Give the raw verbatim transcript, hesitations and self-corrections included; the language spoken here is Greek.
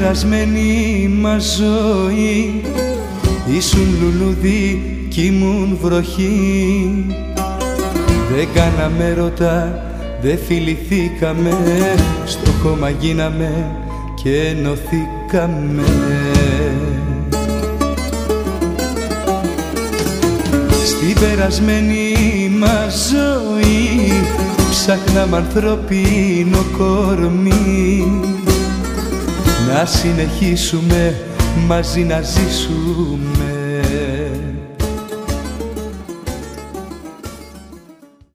περασμένη μας ζωή ήσουν λουλούδι κι ήμουν βροχή. Δεν κάναμε ρωτά, δεν φιληθήκαμε, στο χώμα γίναμε και ενωθήκαμε. Στην περασμένη μας ζωή ψάχναμε ανθρώπινο κορμί, να συνεχίσουμε μαζί να ζήσουμε.